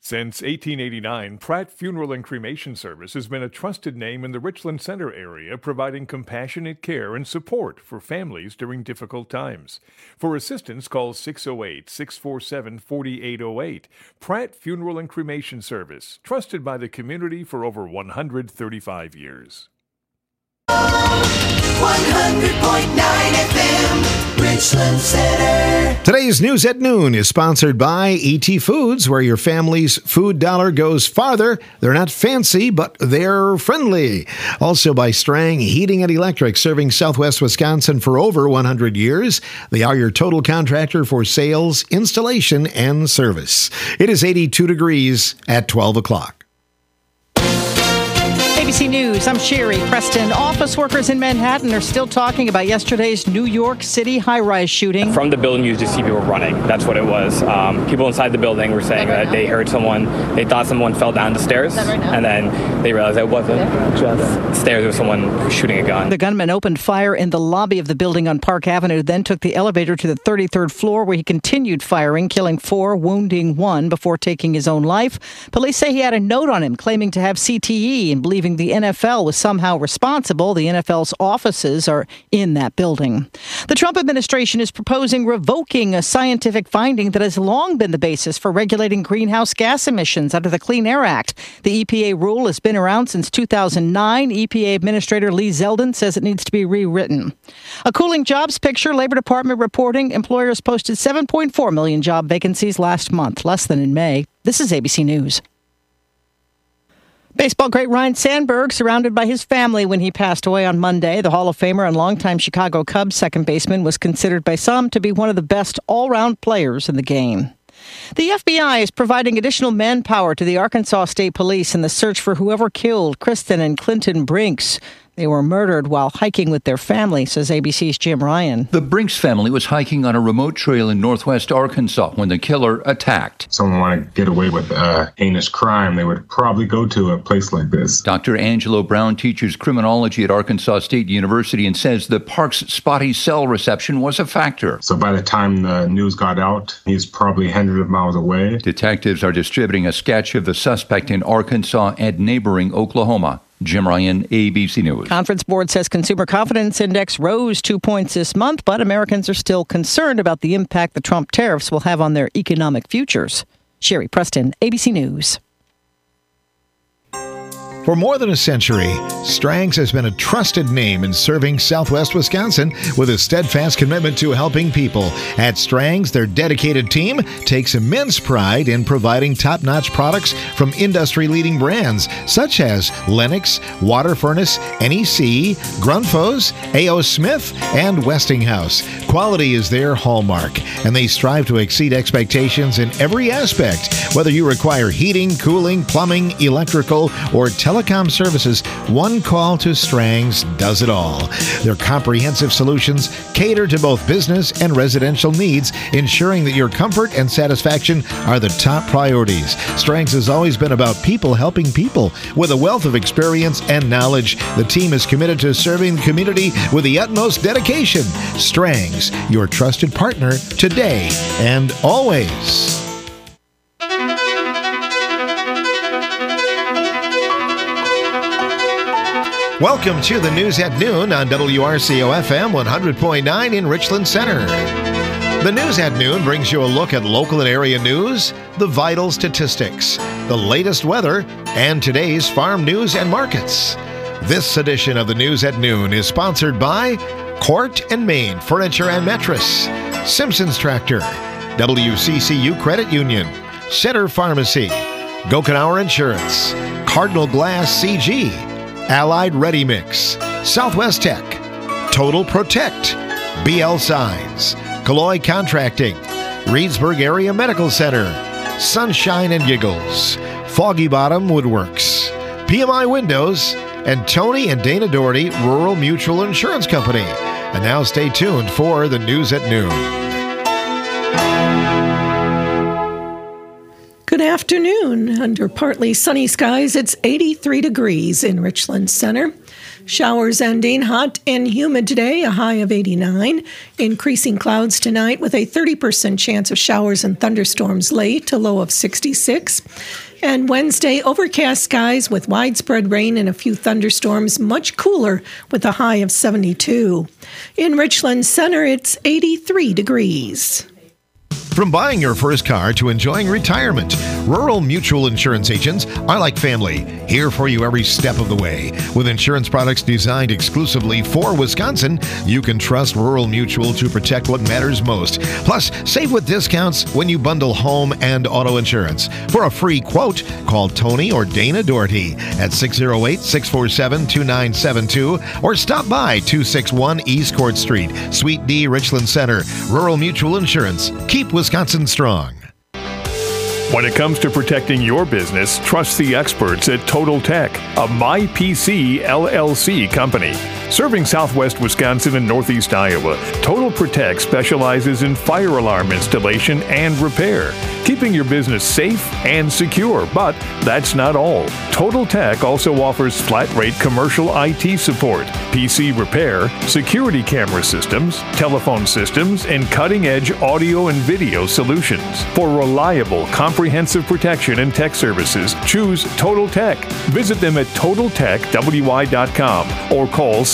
Since 1889, Pratt Funeral and Cremation Service has been a trusted name in the Richland Center area, providing compassionate care and support for families during difficult times. For assistance, call 608-647-4808. Pratt Funeral and Cremation Service, trusted by the community for over 135 years. 100.9 FM, Richland Center. Today's News at Noon is sponsored by E.T. Foods, where your family's food dollar goes farther. They're not fancy, but they're friendly. Also by Strang Heating and Electric, serving Southwest Wisconsin for over 100 years. They are your total contractor for sales, installation, and service. It is 82 degrees at 12 o'clock. ABC News, I'm Sherry Preston. Office workers in Manhattan are still talking about yesterday's New York City high-rise shooting. From the building, you just see people running. That's what it was. People inside the building were saying that they heard someone, they thought someone fell down the stairs, and then they realized it wasn't just stairs, it was someone shooting a gun. The gunman opened fire in the lobby of the building on Park Avenue, then took the elevator to the 33rd floor, where he continued firing, killing 4, wounding 1 before taking his own life. Police say he had a note on him claiming to have CTE and believing the NFL was somehow responsible. The NFL's offices are in that building. The Trump administration is proposing revoking a scientific finding that has long been the basis for regulating greenhouse gas emissions under the Clean Air Act. The EPA rule has been around since 2009. EPA Administrator Lee Zeldin says it needs to be rewritten. A cooling jobs picture, Labor Department reporting employers posted 7.4 million job vacancies last month, less than in May. This is ABC News. Baseball great Ryne Sandberg surrounded by his family when he passed away on Monday. The Hall of Famer and longtime Chicago Cubs second baseman was considered by some to be one of the best all-round players in the game. The FBI is providing additional manpower to the Arkansas State Police in the search for whoever killed Kristen and Clinton Brinks. They were murdered while hiking with their family, says ABC's Jim Ryan. The Brinks family was hiking on a remote trail in northwest Arkansas when the killer attacked. Someone wanted to get away with heinous crime, they would probably go to a place like this. Dr. Angelo Brown teaches criminology at Arkansas State University and says the park's spotty cell reception was a factor. So by the time the news got out, he's probably hundreds of miles away. Detectives are distributing a sketch of the suspect in Arkansas and neighboring Oklahoma. Jim Ryan, ABC News. Conference Board says consumer confidence index rose 2 points this month, but Americans are still concerned about the impact the Trump tariffs will have on their economic futures. Sherry Preston, ABC News. For more than a century, Strang's has been a trusted name in serving Southwest Wisconsin with a steadfast commitment to helping people. At Strang's, their dedicated team takes immense pride in providing top-notch products from industry-leading brands such as Lennox, Water Furnace, NEC, Grundfos, A.O. Smith, and Westinghouse. Quality is their hallmark, and they strive to exceed expectations in every aspect. Whether you require heating, cooling, plumbing, electrical, or telecom services, one call to Strang's does it all. Their comprehensive solutions cater to both business and residential needs, ensuring that your comfort and satisfaction are the top priorities. Strang's has always been about people helping people. With a wealth of experience and knowledge, the team is committed to serving the community with the utmost dedication. Strang's, your trusted partner today and always. Welcome to the News at Noon on WRCO-FM 100.9 in Richland Center. The News at Noon brings you a look at local and area news, the vital statistics, the latest weather, and today's farm news and markets. This edition of the News at Noon is sponsored by Court and Main Furniture and Mattress, Simpson's Tractor, WCCU Credit Union, Center Pharmacy, Gokenauer Insurance, Cardinal Glass CG, Allied Ready Mix, Southwest Tech, Total Protect, BL Signs, Calloy Contracting, Reedsburg Area Medical Center, Sunshine and Giggles, Foggy Bottom Woodworks, PMI Windows, and Tony and Dana Doherty Rural Mutual Insurance Company. And now stay tuned for the News at Noon. Good afternoon. Under partly sunny skies, it's 83 degrees in Richland Center. Showers ending, hot and humid today, a high of 89. Increasing clouds tonight with a 30% chance of showers and thunderstorms late, a low of 66. And Wednesday, overcast skies with widespread rain and a few thunderstorms, much cooler with a high of 72. In Richland Center, it's 83 degrees. From buying your first car to enjoying retirement, Rural Mutual Insurance agents are like family, here for you every step of the way. With insurance products designed exclusively for Wisconsin, you can trust Rural Mutual to protect what matters most. Plus, save with discounts when you bundle home and auto insurance. For a free quote, call Tony or Dana Doherty at 608-647-2972 or stop by 261 East Court Street, Suite D, Richland Center. Rural Mutual Insurance. Keep Wisconsin strong. When it comes to protecting your business, trust the experts at Total Tech, a MyPC LLC company. Serving southwest Wisconsin and northeast Iowa, Total Protect specializes in fire alarm installation and repair, keeping your business safe and secure. But that's not all. Total Tech also offers flat-rate commercial IT support, PC repair, security camera systems, telephone systems, and cutting-edge audio and video solutions. For reliable, comprehensive protection and tech services, choose Total Tech. Visit them at TotalTechWI.com or call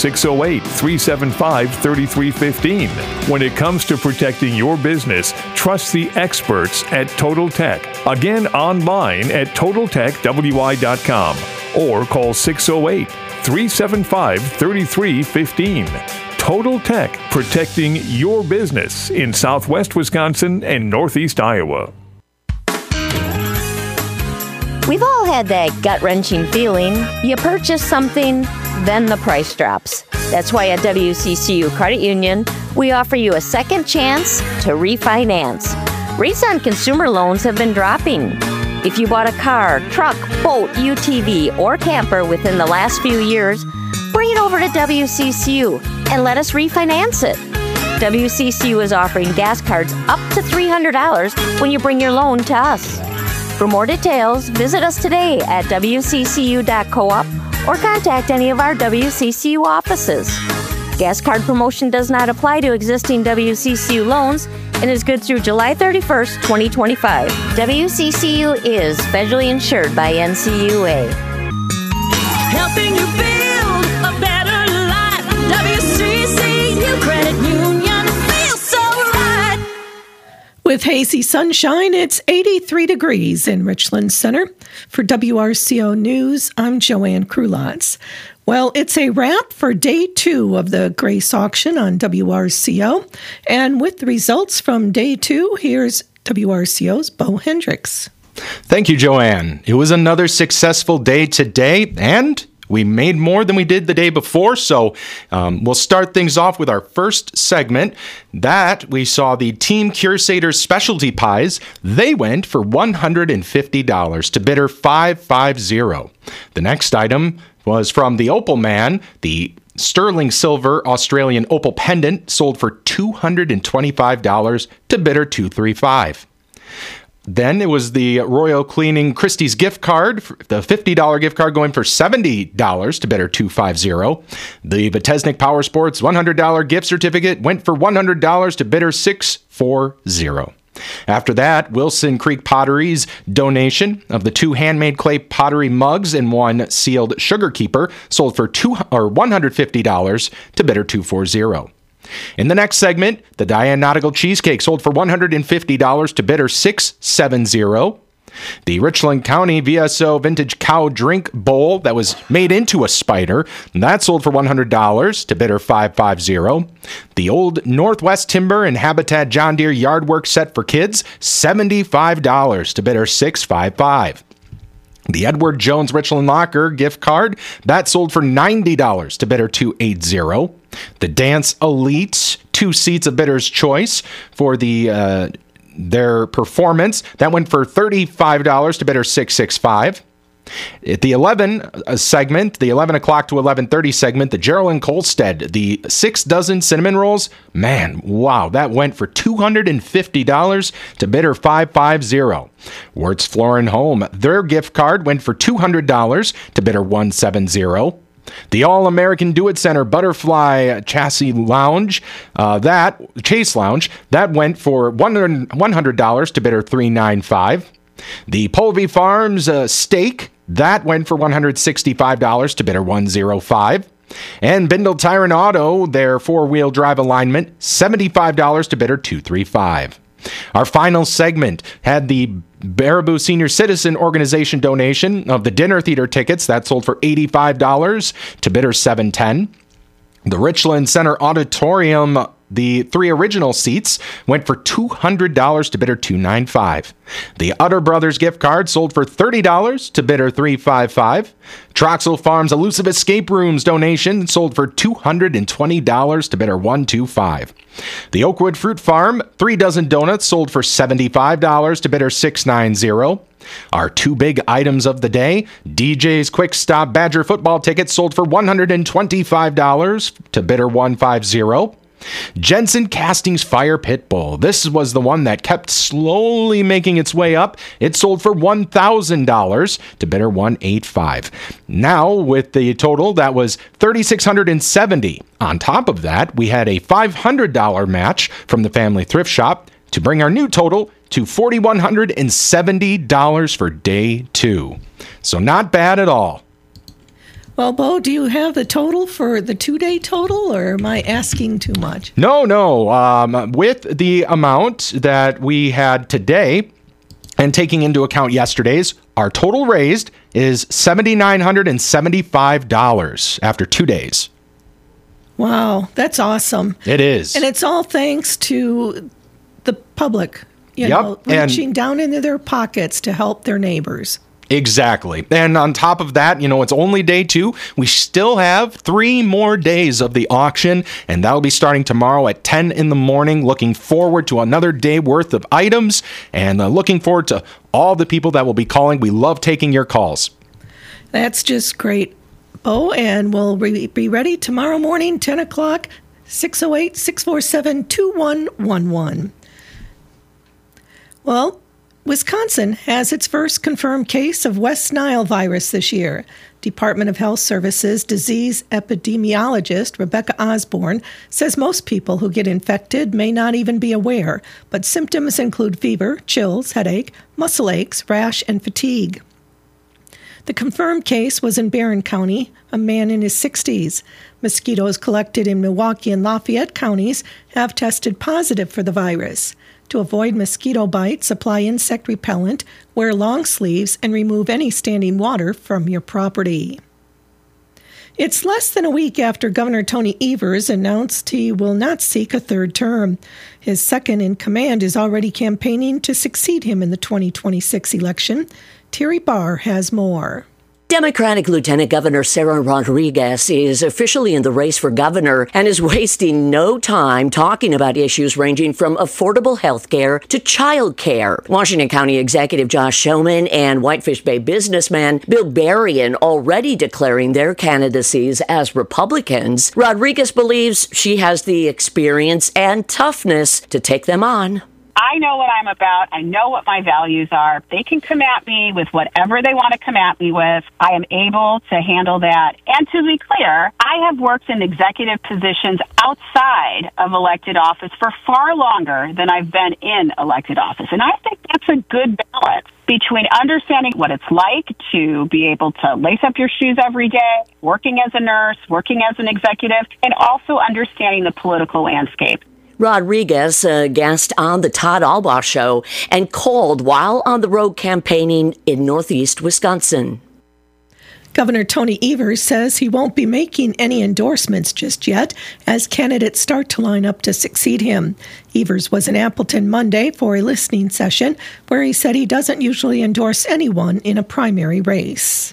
608-375-3315. When it comes to protecting your business, trust the experts at Total Tech. Again, online at TotalTechWI.com or call 608-375-3315. Total Tech, protecting your business in southwest Wisconsin and northeast Iowa. We've all had that gut-wrenching feeling. You purchase something, then the price drops. That's why at WCCU Credit Union, we offer you a second chance to refinance. Rates on consumer loans have been dropping. If you bought a car, truck, boat, UTV, or camper within the last few years, bring it over to WCCU and let us refinance it. WCCU is offering gas cards up to $300 when you bring your loan to us. For more details, visit us today at wccu.coop or contact any of our WCCU offices. Gas card promotion does not apply to existing WCCU loans and is good through July 31st, 2025. WCCU is federally insured by NCUA. Helping you build a better life. WCCU Credit Union feels so right. With hazy sunshine, it's 83 degrees in Richland Center. For WRCO News, I'm Joanne Krulotz. Well, it's a wrap for day 2 of the Grace auction on WRCO. And with the results from day 2, here's WRCO's Bo Hendricks. Thank you, Joanne. It was another successful day today, and we made more than we did the day before, so we'll start things off with our first segment. That we saw the Team Crusader specialty pies. They went for $150 to bidder 550. The next item was from the Opal Man. The sterling silver Australian opal pendant sold for $225 to bidder 235. Then it was the Royal Cleaning Christie's gift card, the $50 gift card going for $70 to bidder 250. The Vitesnik Power Sports $100 gift certificate went for $100 to bidder 640. After that, Wilson Creek Pottery's donation of the 2 handmade clay pottery mugs and 1 sealed sugar keeper sold for $150 to bidder 240. In the next segment, the Diane Nautical Cheesecake sold for $150 to bidder 670. The Richland County VSO Vintage Cow Drink Bowl that was made into a spider, that sold for $100 to bidder 550. The Old Northwest Timber and Habitat John Deere Yardwork set for kids, $75 to bidder 655. The Edward Jones Richland Locker gift card, that sold for $90 to bidder 280. The Dance Elite 2 seats of bidder's choice for their performance, that went for $35 to bidder 665. At the 11 segment, the 11 o'clock to 11:30 segment, the Geraldine Kolstad, the 6 dozen cinnamon rolls, man, wow, that went for $250 to bidder 550. Wertz Floor and Home, their gift card went for $200 to bidder 170. The All-American Do-It Center Butterfly Chase Lounge, that went for $100 to bidder $395. The Polvey Farms steak, that went for $165 to bidder $105. And Bindle Tire and Auto, their four-wheel drive alignment, $75 to bidder $235. Our final segment had the Baraboo Senior Citizen Organization donation of the dinner theater tickets that sold for $85 to bidder $710. The Richland Center Auditorium, the 3 original seats, went for $200 to bidder $295. The Utter Brothers gift card sold for $30 to bidder $355. Troxel Farms Elusive Escape Rooms donation sold for $220 to bidder $125. The Oakwood Fruit Farm 3 dozen donuts sold for $75 to bidder $690. Our 2 big items of the day, DJ's Quick Stop Badger football tickets sold for $125 to bidder $150. Jensen Castings Fire Pit Bull. This was the one that kept slowly making its way up. It sold for $1,000 to bidder $185. Now, with the total, that was $3,670. On top of that, we had a $500 match from the Family Thrift Shop to bring our new total to $4,170 for day 2. So not bad at all. Well, Bo, do you have the total for the 2-day total, or am I asking too much? No. With the amount that we had today, and taking into account yesterday's, our total raised is $7,975 after 2 days. Wow, that's awesome. It is. And it's all thanks to the public, reaching down into their pockets to help their neighbors. Exactly. And on top of that, it's only day 2. We still have 3 more days of the auction, and that'll be starting tomorrow at 10 in the morning. Looking forward to another day worth of items, and looking forward to all the people that will be calling. We love taking your calls. That's just great, Bo, and we'll be ready tomorrow morning, 10 o'clock, 608-647-2111. Well, Wisconsin has its first confirmed case of West Nile virus this year. Department of Health Services disease epidemiologist Rebecca Osborne says most people who get infected may not even be aware, but symptoms include fever, chills, headache, muscle aches, rash, and fatigue. The confirmed case was in Barron County, a man in his 60s. Mosquitoes collected in Milwaukee and Lafayette counties have tested positive for the virus. To avoid mosquito bites, apply insect repellent, wear long sleeves, and remove any standing water from your property. It's less than a week after Governor Tony Evers announced he will not seek a 3rd term. His second in command is already campaigning to succeed him in the 2026 election. Terry Barr has more. Democratic Lieutenant Governor Sarah Rodriguez is officially in the race for governor and is wasting no time talking about issues ranging from affordable health care to child care. Washington County Executive Josh Showman and Whitefish Bay businessman Bill Berrien already declaring their candidacies as Republicans. Rodriguez believes she has the experience and toughness to take them on. I know what I'm about. I know what my values are. They can come at me with whatever they want to come at me with. I am able to handle that. And to be clear, I have worked in executive positions outside of elected office for far longer than I've been in elected office. And I think that's a good balance between understanding what it's like to be able to lace up your shoes every day, working as a nurse, working as an executive, and also understanding the political landscape. Rodriguez, a guest on the Todd Albaugh Show, and called while on the road campaigning in northeast Wisconsin. Governor Tony Evers says he won't be making any endorsements just yet as candidates start to line up to succeed him. Evers was in Appleton Monday for a listening session where he said he doesn't usually endorse anyone in a primary race.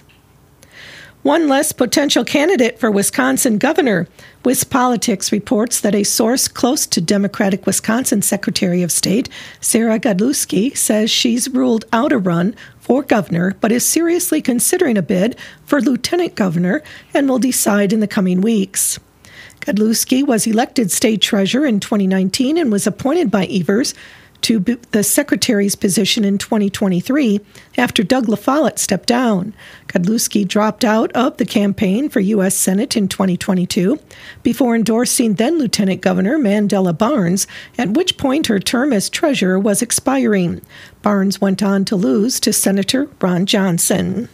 One less potential candidate for Wisconsin governor. WisPolitics reports that a source close to Democratic Wisconsin Secretary of State, Sarah Godlewski, says she's ruled out a run for governor, but is seriously considering a bid for lieutenant governor and will decide in the coming weeks. Godlewski was elected state treasurer in 2019 and was appointed by Evers to the secretary's position in 2023 after Doug LaFollette stepped down. Godlewski dropped out of the campaign for U.S. Senate in 2022 before endorsing then-Lieutenant Governor Mandela Barnes, at which point her term as treasurer was expiring. Barnes went on to lose to Senator Ron Johnson.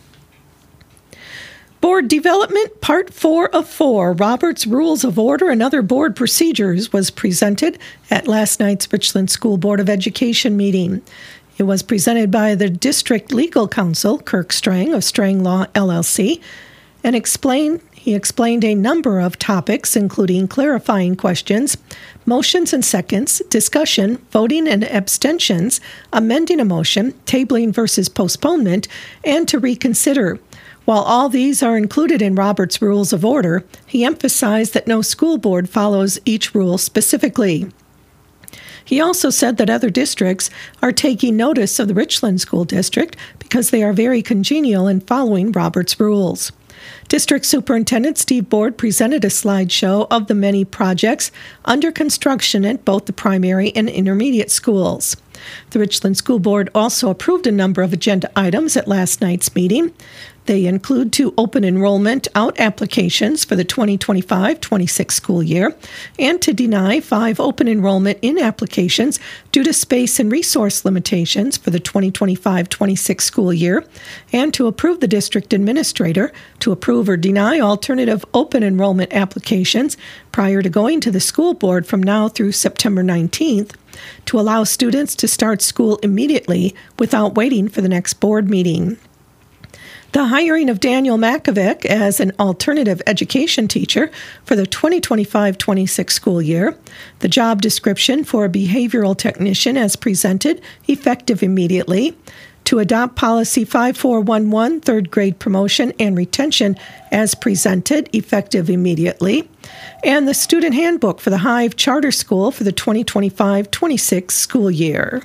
Board Development Part 4 of 4, Robert's Rules of Order and Other Board Procedures, was presented at last night's Richland School Board of Education meeting. It was presented by the District Legal Counsel, Kirk Strang of Strang Law, LLC, and he explained a number of topics, including clarifying questions, motions and seconds, discussion, voting and abstentions, amending a motion, tabling versus postponement, and to reconsider. While all these are included in Robert's Rules of Order, he emphasized that no school board follows each rule specifically. He also said that other districts are taking notice of the Richland School District because they are very congenial in following Robert's rules. District Superintendent Steve Board presented a slideshow of the many projects under construction at both the primary and intermediate schools. The Richland School Board also approved a number of agenda items at last night's meeting. They include 2 open enrollment out applications for the 2025-26 school year and to deny 5 open enrollment in applications due to space and resource limitations for the 2025-26 school year, and to approve the district administrator to approve or deny alternative open enrollment applications prior to going to the school board from now through September 19th to allow students to start school immediately without waiting for the next board meeting. The hiring of Daniel Makovic as an alternative education teacher for the 2025-26 school year, the job description for a behavioral technician as presented, effective immediately, to adopt Policy 5411, third grade promotion and retention as presented, effective immediately, and the student handbook for the Hive Charter School for the 2025-26 school year.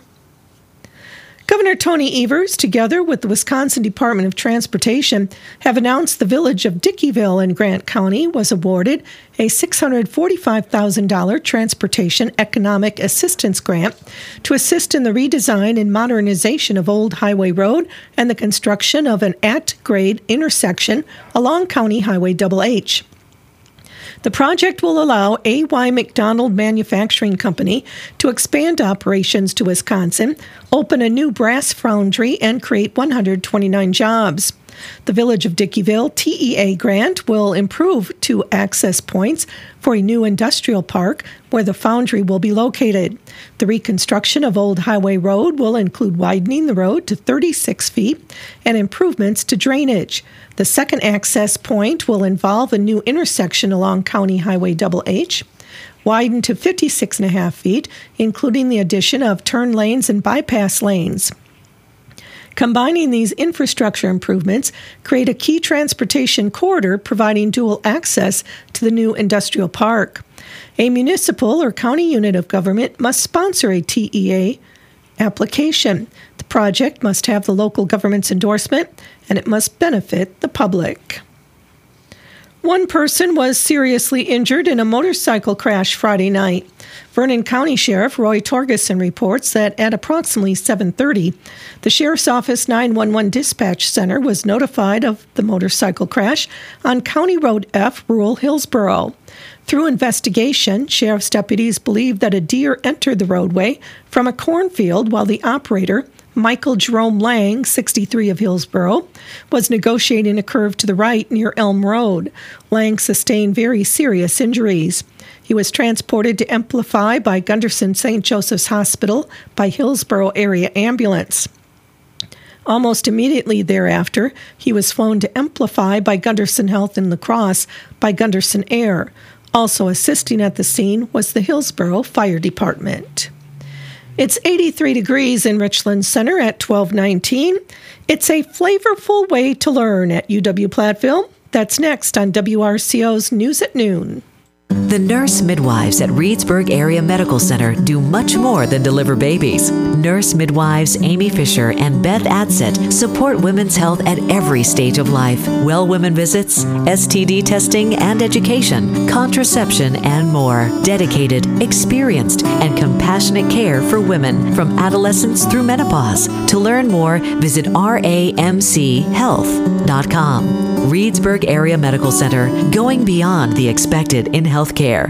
Governor Tony Evers, together with the Wisconsin Department of Transportation, have announced the village of Dickeyville in Grant County was awarded a $645,000 Transportation Economic Assistance Grant to assist in the redesign and modernization of Old Highway Road and the construction of an at-grade intersection along County Highway HH. The project will allow A.Y. McDonald Manufacturing Company to expand operations to Wisconsin, open a new brass foundry, and create 129 jobs. The Village of Dickeyville TEA grant will improve 2 access points for a new industrial park where the foundry will be located. The reconstruction of Old Highway Road will include widening the road to 36 feet and improvements to drainage. The second access point will involve a new intersection along County Highway HH, widened to 56.5 feet, including the addition of turn lanes and bypass lanes. Combining these infrastructure improvements create a key transportation corridor providing dual access to the new industrial park. A municipal or county unit of government must sponsor a TEA application. The project must have the local government's endorsement, and it must benefit the public. One person was seriously injured in a motorcycle crash Friday night. Vernon County Sheriff Roy Torgeson reports that at approximately 7:30, the Sheriff's Office 911 Dispatch Center was notified of the motorcycle crash on County Road F, rural Hillsboro. Through investigation, sheriff's deputies believe that a deer entered the roadway from a cornfield while the operator, Michael Jerome Lang, 63 of Hillsboro, was negotiating a curve to the right near Elm Road. Lang sustained very serious injuries. He was transported to Amplify by Gunderson St. Joseph's Hospital by Hillsboro Area Ambulance. Almost immediately thereafter, he was flown to Amplify by Gunderson Health in La Crosse by Gunderson Air. Also assisting at the scene was the Hillsboro Fire Department. It's 83 degrees in Richland Center at 12:19. It's a flavorful way to learn at UW Platteville. That's next on WRCO's News at Noon. The nurse midwives at Reedsburg Area Medical Center do much more than deliver babies. Nurse midwives Amy Fisher and Beth Adsett support women's health at every stage of life. Well women visits, STD testing and education, contraception, and more. Dedicated, experienced, and compassionate care for women from adolescence through menopause. To learn more, visit ramchealth.com. Reedsburg Area Medical Center, going beyond the expected in healthcare.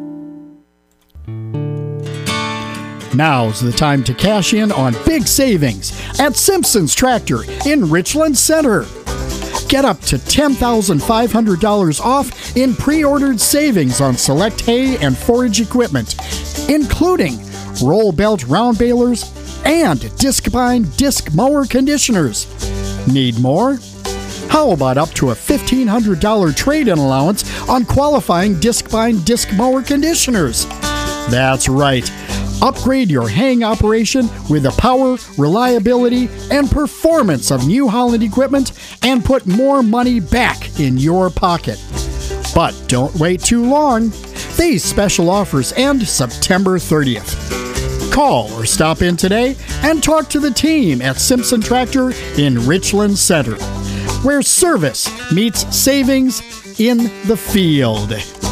Now's the time to cash in on big savings at Simpson's Tractor in Richland Center. Get up to $10,500 off in pre-ordered savings on select hay and forage equipment, including roll belt round balers and Discbine disc mower conditioners. Need more? How about up to a $1,500 trade-in allowance on qualifying Discbine disc mower conditioners? That's right. Upgrade your haying operation with the power, reliability, and performance of New Holland equipment and put more money back in your pocket. But don't wait too long. These special offers end September 30th. Call or stop in today and talk to the team at Simpson Tractor in Richland Center, where service meets savings in the field.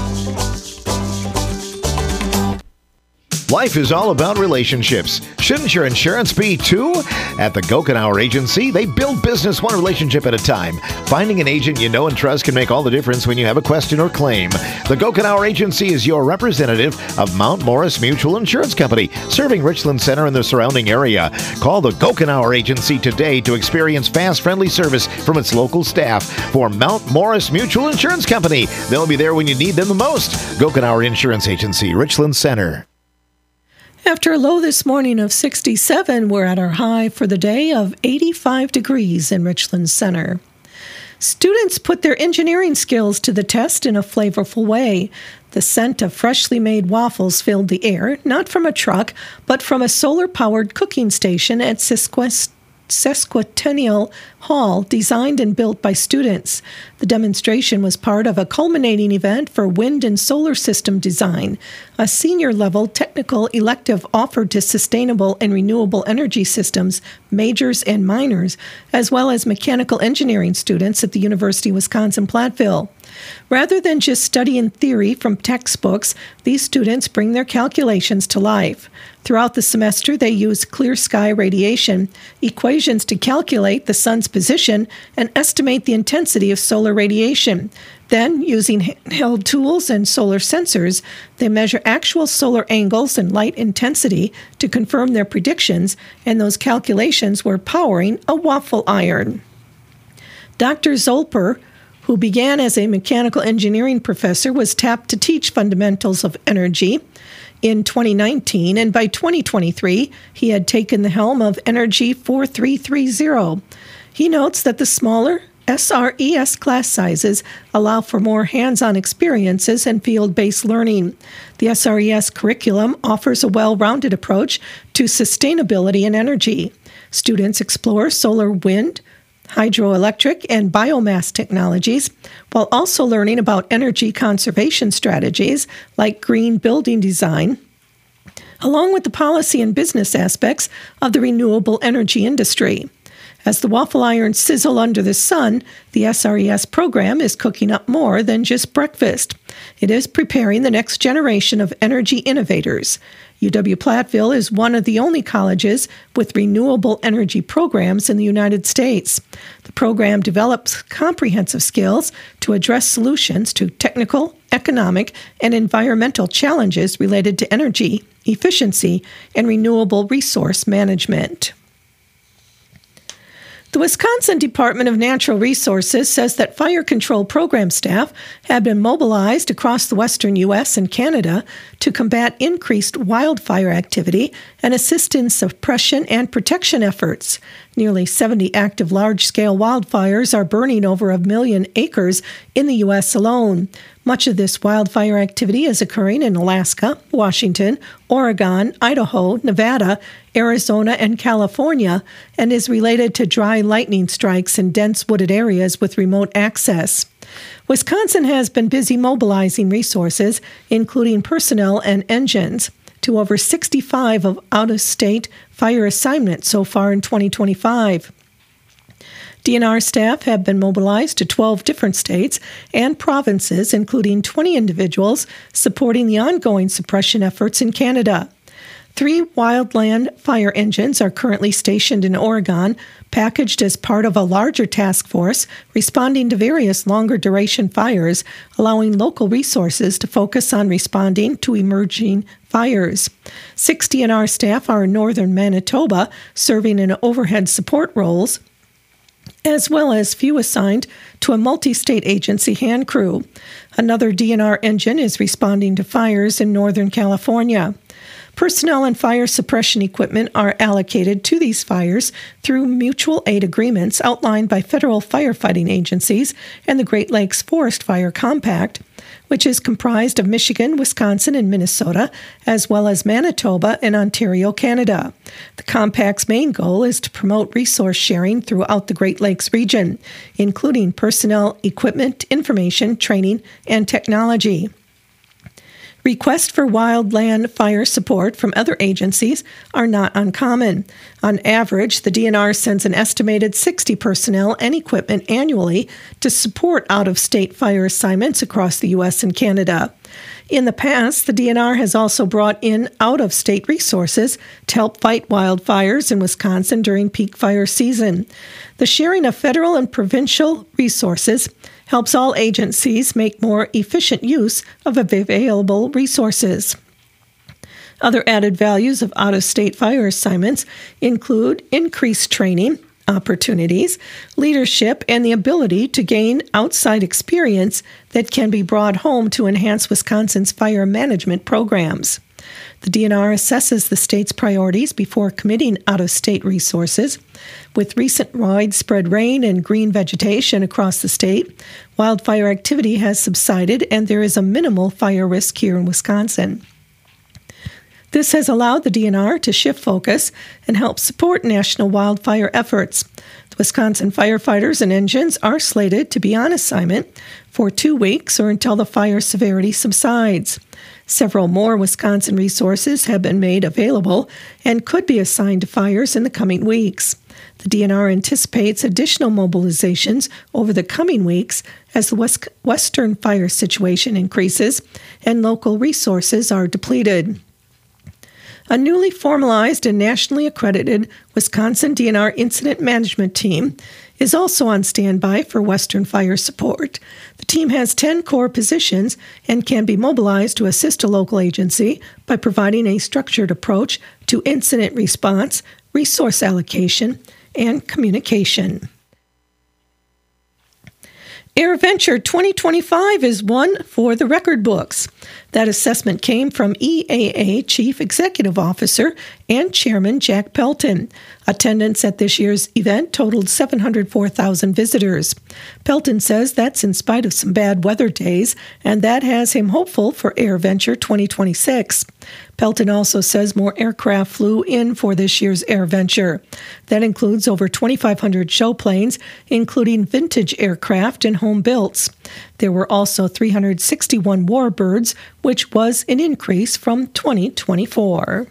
Life is all about relationships. Shouldn't your insurance be too? At the Gokenauer Agency, they build business one relationship at a time. Finding an agent you know and trust can make all the difference when you have a question or claim. The Gokenauer Agency is your representative of Mount Morris Mutual Insurance Company, serving Richland Center and the surrounding area. Call the Gokenauer Agency today to experience fast, friendly service from its local staff. For Mount Morris Mutual Insurance Company, they'll be there when you need them the most. Gokenauer Insurance Agency, Richland Center. After a low this morning of 67, we're at our high for the day of 85 degrees in Richland Center. Students put their engineering skills to the test in a flavorful way. The scent of freshly made waffles filled the air, not from a truck, but from a solar-powered cooking station at Sesquicentennial Hall, designed and built by students. The demonstration was part of a culminating event for wind and solar system design, a senior-level technical elective offered to sustainable and renewable energy systems majors and minors, as well as mechanical engineering students at the University of Wisconsin-Platteville. Rather than just studying theory from textbooks, these students bring their calculations to life. Throughout the semester, they use clear sky radiation, equations to calculate the sun's position, and estimate the intensity of solar radiation. Then, using handheld tools and solar sensors, they measure actual solar angles and light intensity to confirm their predictions, and those calculations were powering a waffle iron. Dr. Zolper, who began as a mechanical engineering professor, was tapped to teach fundamentals of energy in 2019, and by 2023, he had taken the helm of Energy 4330. He notes that the smaller SRES class sizes allow for more hands-on experiences and field-based learning. The SRES curriculum offers a well-rounded approach to sustainability and energy. Students explore solar, wind, hydroelectric, and biomass technologies, while also learning about energy conservation strategies like green building design, along with the policy and business aspects of the renewable energy industry. As the waffle irons sizzle under the sun, the SRES program is cooking up more than just breakfast. It is preparing the next generation of energy innovators. UW-Platteville is one of the only colleges with renewable energy programs in the United States. The program develops comprehensive skills to address solutions to technical, economic, and environmental challenges related to energy, efficiency, and renewable resource management. The Wisconsin Department of Natural Resources says that fire control program staff have been mobilized across the western U.S. and Canada to combat increased wildfire activity and assist in suppression and protection efforts. Nearly 70 active large-scale wildfires are burning over 1 million acres in the U.S. alone. Much of this wildfire activity is occurring in Alaska, Washington, Oregon, Idaho, Nevada, Arizona, and California, and is related to dry lightning strikes in dense wooded areas with remote access. Wisconsin has been busy mobilizing resources, including personnel and engines, to over 65 of out-of-state fire assignments so far in 2025. DNR staff have been mobilized to 12 different states and provinces, including 20 individuals supporting the ongoing suppression efforts in Canada. 3 wildland fire engines are currently stationed in Oregon, packaged as part of a larger task force responding to various longer duration fires, allowing local resources to focus on responding to emerging fires. 6 DNR staff are in northern Manitoba, serving in overhead support roles, as well as few assigned to a multi-state agency hand crew. Another DNR engine is responding to fires in Northern California. Personnel and fire suppression equipment are allocated to these fires through mutual aid agreements outlined by federal firefighting agencies and the Great Lakes Forest Fire Compact, which is comprised of Michigan, Wisconsin, and Minnesota, as well as Manitoba and Ontario, Canada. The compact's main goal is to promote resource sharing throughout the Great Lakes region, including personnel, equipment, information, training, and technology. Requests for wildland fire support from other agencies are not uncommon. On average, the DNR sends an estimated 60 personnel and equipment annually to support out-of-state fire assignments across the U.S. and Canada. In the past, the DNR has also brought in out-of-state resources to help fight wildfires in Wisconsin during peak fire season. The sharing of federal and provincial resources helps all agencies make more efficient use of available resources. Other added values of out-of-state fire assignments include increased training opportunities, leadership, and the ability to gain outside experience that can be brought home to enhance Wisconsin's fire management programs. The DNR assesses the state's priorities before committing out-of-state resources. With recent widespread rain and green vegetation across the state, wildfire activity has subsided and there is a minimal fire risk here in Wisconsin. This has allowed the DNR to shift focus and help support national wildfire efforts. The Wisconsin firefighters and engines are slated to be on assignment for 2 weeks or until the fire severity subsides. Several more Wisconsin resources have been made available and could be assigned to fires in the coming weeks. The DNR anticipates additional mobilizations over the coming weeks as the western fire situation increases and local resources are depleted. A newly formalized and nationally accredited Wisconsin DNR Incident Management Team is also on standby for Western fire support. The team has 10 core positions and can be mobilized to assist a local agency by providing a structured approach to incident response, resource allocation, and communication. AirVenture 2025 is one for the record books. That assessment came from EAA Chief Executive Officer and Chairman Jack Pelton. Attendance at this year's event totaled 704,000 visitors. Pelton says that's in spite of some bad weather days, and that has him hopeful for AirVenture 2026. Pelton also says more aircraft flew in for this year's AirVenture. That includes over 2,500 show planes, including vintage aircraft and home builds. There were also 361 warbirds, which was an increase from 2024.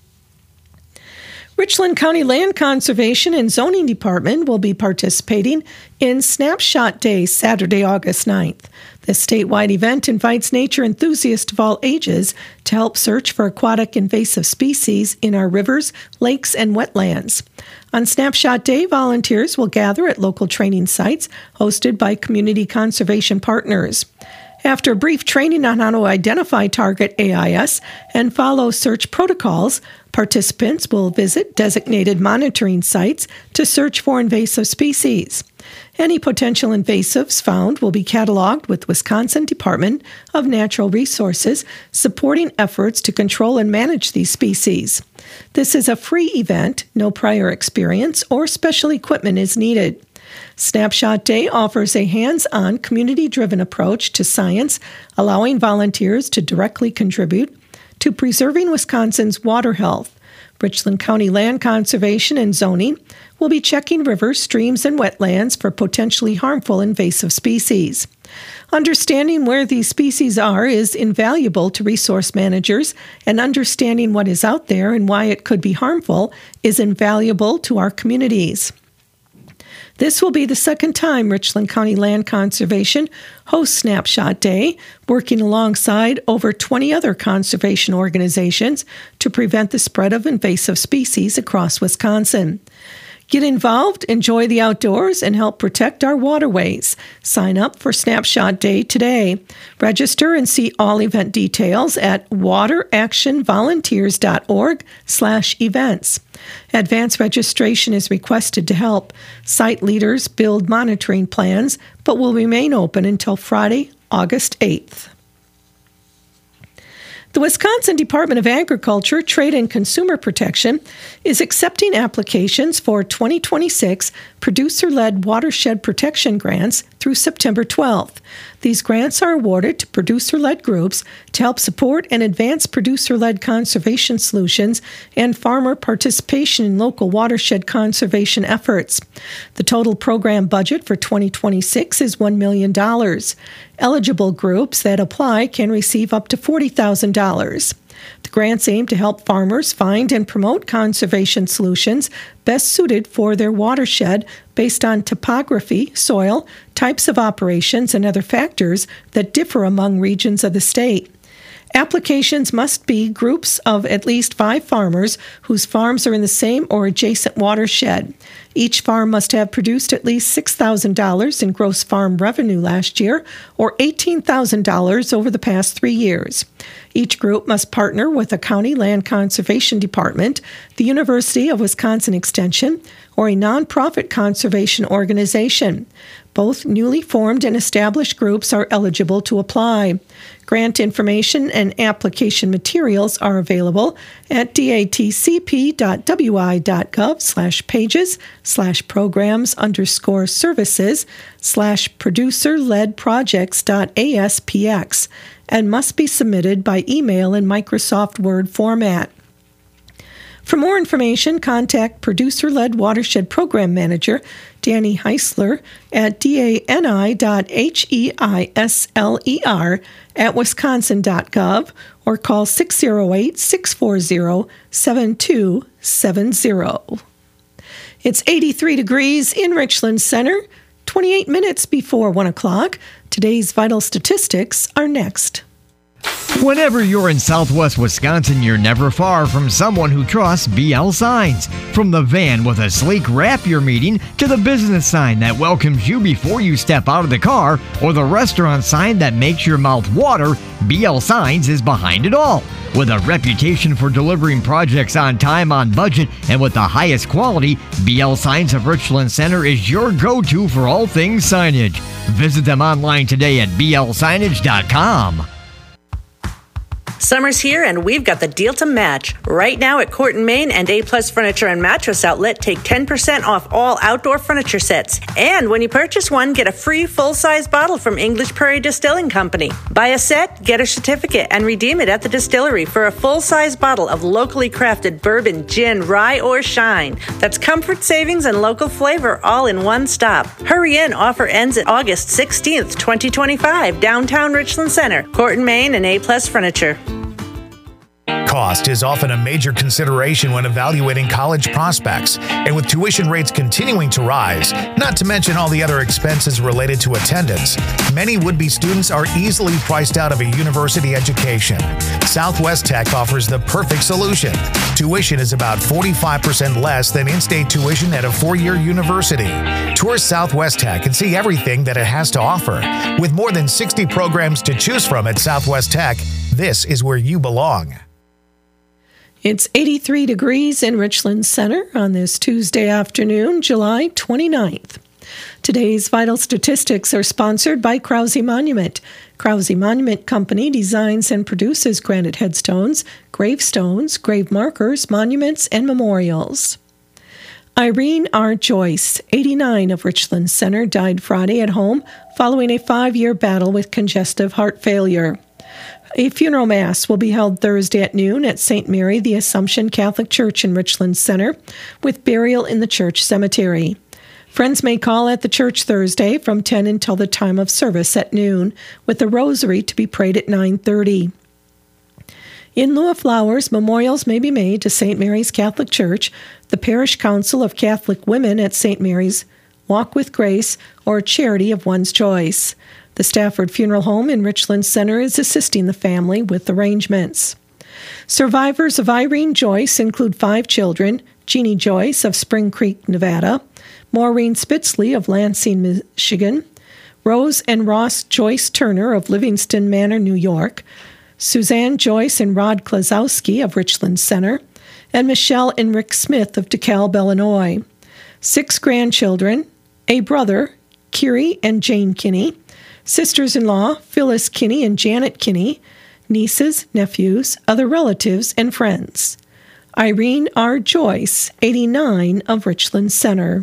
Richland County Land Conservation and Zoning Department will be participating in Snapshot Day Saturday, August 9th. This statewide event invites nature enthusiasts of all ages to help search for aquatic invasive species in our rivers, lakes, and wetlands. On Snapshot Day, volunteers will gather at local training sites hosted by community conservation partners. After a brief training on how to identify target AIS and follow search protocols, participants will visit designated monitoring sites to search for invasive species. Any potential invasives found will be cataloged with Wisconsin Department of Natural Resources, supporting efforts to control and manage these species. This is a free event, no prior experience or special equipment is needed. Snapshot Day offers a hands-on, community-driven approach to science, allowing volunteers to directly contribute to preserving Wisconsin's water health. Richland County Land Conservation and Zoning will be checking rivers, streams, and wetlands for potentially harmful invasive species. Understanding where these species are is invaluable to resource managers, and understanding what is out there and why it could be harmful is invaluable to our communities. This will be the second time Richland County Land Conservation hosts Snapshot Day, working alongside over 20 other conservation organizations to prevent the spread of invasive species across Wisconsin. Get involved, enjoy the outdoors, and help protect our waterways. Sign up for Snapshot Day today. Register and see all event details at wateractionvolunteers.org/events. Advance registration is requested to help site leaders build monitoring plans, but will remain open until Friday, August 8th. The Wisconsin Department of Agriculture, Trade and Consumer Protection is accepting applications for 2026 producer-led watershed protection grants through September 12th. These grants are awarded to producer-led groups to help support and advance producer-led conservation solutions and farmer participation in local watershed conservation efforts. The total program budget for 2026 is $1 million. Eligible groups that apply can receive up to $40,000. The grants aim to help farmers find and promote conservation solutions best suited for their watershed based on topography, soil, types of operations, and other factors that differ among regions of the state. Applications must be groups of at least 5 farmers whose farms are in the same or adjacent watershed. Each farm must have produced at least $6,000 in gross farm revenue last year, or $18,000 over the past 3 years. Each group must partner with a county land conservation department, the University of Wisconsin Extension, or a nonprofit conservation organization. Both newly formed and established groups are eligible to apply. Grant information and application materials are available at datcp.wI.gov/pages/programs_services/producer-led-projects.aspx and must be submitted by email in Microsoft Word format. For more information, contact Producer-Led Watershed Program Manager Danny Heisler at dani.heisler@wisconsin.gov or call 608-640-7270. It's 83 degrees in Richland Center, 28 minutes before 1 o'clock. Today's vital statistics are next. Whenever you're in Southwest Wisconsin, you're never far from someone who trusts BL Signs. From the van with a sleek wrap you're meeting to the business sign that welcomes you before you step out of the car or the restaurant sign that makes your mouth water, BL Signs is behind it all. With a reputation for delivering projects on time, on budget, and with the highest quality, BL Signs of Richland Center is your go-to for all things signage. Visit them online today at blsignage.com. Summer's here and we've got the deal to match. Right now at Court & Main and A-Plus Furniture and Mattress Outlet, take 10% off all outdoor furniture sets. And when you purchase one, get a free full-size bottle from English Prairie Distilling Company. Buy a set, get a certificate, and redeem it at the distillery for a full-size bottle of locally crafted bourbon, gin, rye, or shine. That's comfort, savings, and local flavor all in one stop. Hurry in. Offer ends at August 16th, 2025, downtown Richland Center. Court & Main and A-Plus Furniture. Cost is often a major consideration when evaluating college prospects, and with tuition rates continuing to rise, not to mention all the other expenses related to attendance, many would-be students are easily priced out of a university education. Southwest Tech offers the perfect solution. Tuition is about 45% less than in-state tuition at a 4-year university. Tour Southwest Tech and see everything that it has to offer. With more than 60 programs to choose from at Southwest Tech, this is where you belong. It's 83 degrees in Richland Center on this Tuesday afternoon, July 29th. Today's vital statistics are sponsored by Krause Monument. Krause Monument Company designs and produces granite headstones, gravestones, grave markers, monuments, and memorials. Irene R. Joyce, 89 of Richland Center, died Friday at home following a 5-year battle with congestive heart failure. A funeral mass will be held Thursday at noon at St. Mary the Assumption Catholic Church in Richland Center, with burial in the church cemetery. Friends may call at the church Thursday from 10 until the time of service at noon, with the rosary to be prayed at 9:30. In lieu of flowers, memorials may be made to St. Mary's Catholic Church, the Parish Council of Catholic Women at St. Mary's, Walk with Grace, or charity of one's choice. The Stafford Funeral Home in Richland Center is assisting the family with arrangements. Survivors of Irene Joyce include 5 children: Jeannie Joyce of Spring Creek, Nevada, Maureen Spitzley of Lansing, Michigan, Rose and Ross Joyce Turner of Livingston Manor, New York, Suzanne Joyce and Rod Klazowski of Richland Center, and Michelle and Rick Smith of DeKalb, Illinois. 6 grandchildren, a brother, Kiri and Jane Kinney, sisters-in-law, Phyllis Kinney and Janet Kinney, nieces, nephews, other relatives, and friends. Irene R. Joyce, 89, of Richland Center.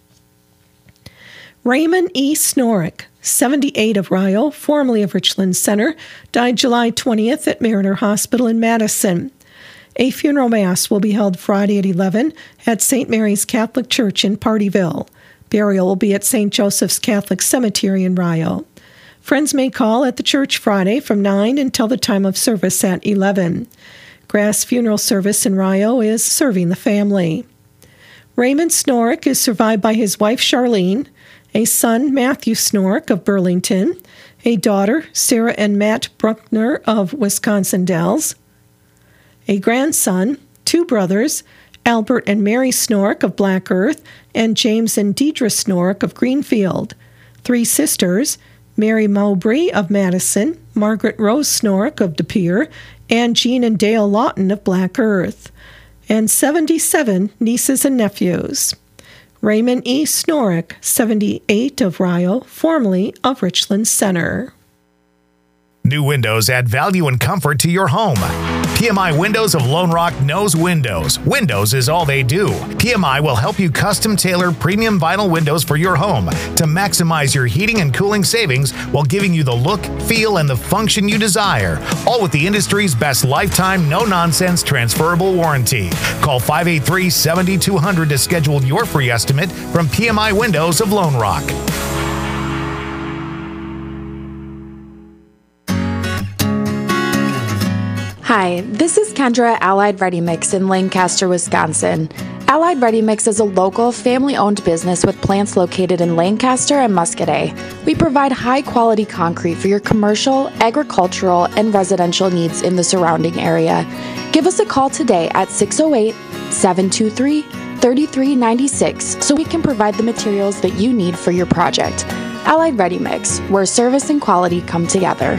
Raymond E. Snorek, 78, of Rio, formerly of Richland Center, died July 20th at Mariner Hospital in Madison. A funeral mass will be held Friday at 11 at St. Mary's Catholic Church in Partyville. Burial will be at St. Joseph's Catholic Cemetery in Rio. Friends may call at the church Friday from 9 until the time of service at 11. Grass Funeral Service in Rio is serving the family. Raymond Snorek is survived by his wife Charlene, a son Matthew Snorek of Burlington, a daughter Sarah and Matt Bruckner of Wisconsin Dells, a grandson, 2 brothers, Albert and Mary Snorek of Black Earth, and James and Deidre Snorek of Greenfield, 3 sisters, Mary Mowbray of Madison, Margaret Rose Snorek of De Pere, and Jean and Dale Lawton of Black Earth, and 77 nieces and nephews. Raymond E. Snorek, 78, of Rio, formerly of Richland Center. New windows add value and comfort to your home. PMI Windows of Lone Rock knows windows. Windows is all they do. PMI will help you custom tailor premium vinyl windows for your home to maximize your heating and cooling savings while giving you the look, feel, and the function you desire. All with the industry's best lifetime, no-nonsense transferable warranty. Call 583-7200 to schedule your free estimate from PMI Windows of Lone Rock. Hi, this is Kendra at Allied Ready Mix in Lancaster, Wisconsin. Allied Ready Mix is a local, family-owned business with plants located in Lancaster and Muscadet. We provide high-quality concrete for your commercial, agricultural, and residential needs in the surrounding area. Give us a call today at 608-723-3396 so we can provide the materials that you need for your project. Allied Ready Mix, where service and quality come together.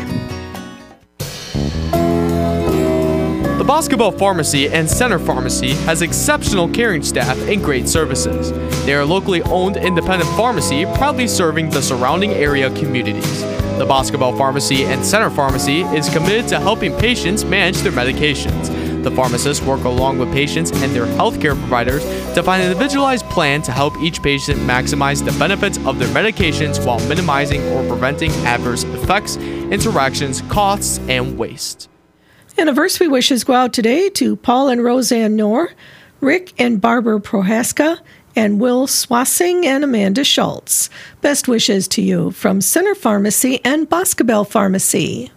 The Boscobel Pharmacy and Center Pharmacy has exceptional caring staff and great services. They are a locally owned independent pharmacy proudly serving the surrounding area communities. The Boscobel Pharmacy and Center Pharmacy is committed to helping patients manage their medications. The pharmacists work along with patients and their healthcare providers to find an individualized plan to help each patient maximize the benefits of their medications while minimizing or preventing adverse effects, interactions, costs, and waste. Anniversary wishes go out today to Paul and Roseanne Knorr, Rick and Barbara Prohaska, and Will Swassing and Amanda Schultz. Best wishes to you from Center Pharmacy and Boscobel Pharmacy.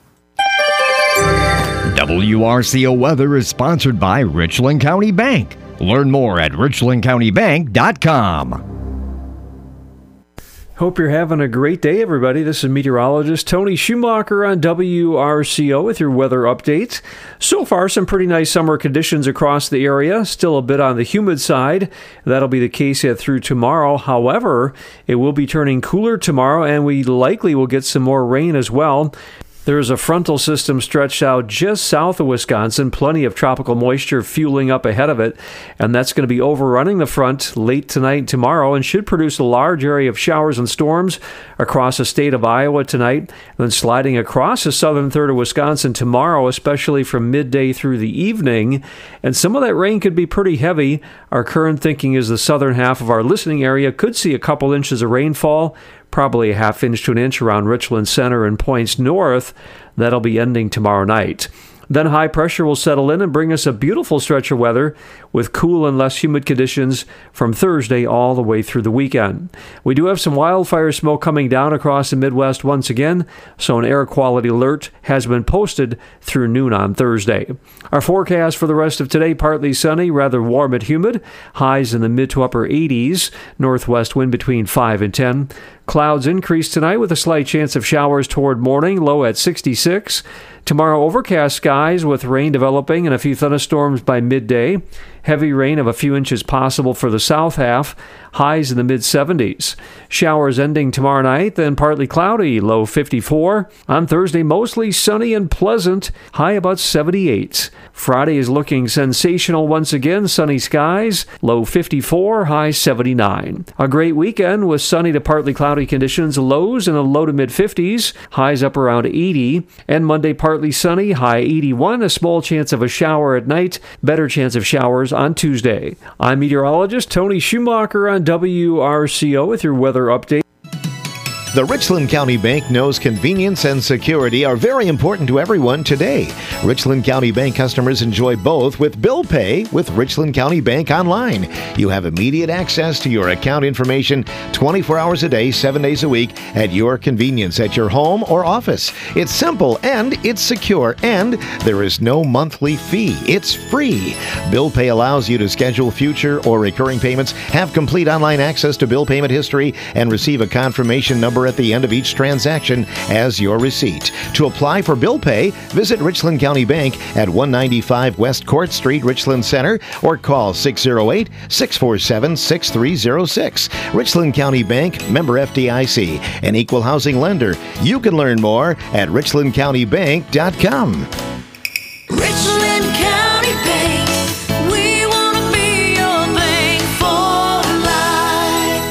WRCO Weather is sponsored by Richland County Bank. Learn more at richlandcountybank.com. Hope you're having a great day, everybody. This is meteorologist Tony Schumacher on WRCO with your weather update. So far, some pretty nice summer conditions across the area. Still a bit on the humid side. That'll be the case yet through tomorrow. However, it will be turning cooler tomorrow, and we likely will get some more rain as well. There's a frontal system stretched out just south of Wisconsin, plenty of tropical moisture fueling up ahead of it, and that's going to be overrunning the front late tonight and tomorrow and should produce a large area of showers and storms across the state of Iowa tonight, and then sliding across the southern third of Wisconsin tomorrow, especially from midday through the evening, and some of that rain could be pretty heavy. Our current thinking is the southern half of our listening area could see a couple inches of rainfall, probably a half inch to an inch around Richland Center and points north. That'll be ending tomorrow night. Then high pressure will settle in and bring us a beautiful stretch of weather with cool and less humid conditions from Thursday all the way through the weekend. We do have some wildfire smoke coming down across the Midwest once again, so an air quality alert has been posted through noon on Thursday. Our forecast for the rest of today, partly sunny, rather warm and humid, highs in the mid to upper 80s, northwest wind between 5 and 10. Clouds increase tonight with a slight chance of showers toward morning, low at 66. Tomorrow, overcast skies with rain developing and a few thunderstorms by midday. Heavy rain of a few inches possible for the south half. Highs in the mid-70s. Showers ending tomorrow night, then partly cloudy, low 54. On Thursday, mostly sunny and pleasant, high about 78. Friday is looking sensational once again, sunny skies, low 54, high 79. A great weekend with sunny to partly cloudy conditions, lows in the low to mid-50s, highs up around 80. And Monday, partly sunny, high 81, a small chance of a shower at night, better chance of showers on Tuesday. I'm meteorologist Tony Schumacher on WRCO with your weather update. The Richland County Bank knows convenience and security are very important to everyone today. Richland County Bank customers enjoy both with bill pay with Richland County Bank Online. You have immediate access to your account information 24 hours a day, 7 days a week at your convenience at your home or office. It's simple and it's secure, and there is no monthly fee. It's free. Bill pay allows you to schedule future or recurring payments, have complete online access to bill payment history, and receive a confirmation number at the end of each transaction as your receipt. To apply for bill pay, visit Richland County Bank at 195 West Court Street, Richland Center, or call 608-647-6306. Richland County Bank, member FDIC, an equal housing lender. You can learn more at richlandcountybank.com. Richland County Bank, we want to be your bank for life.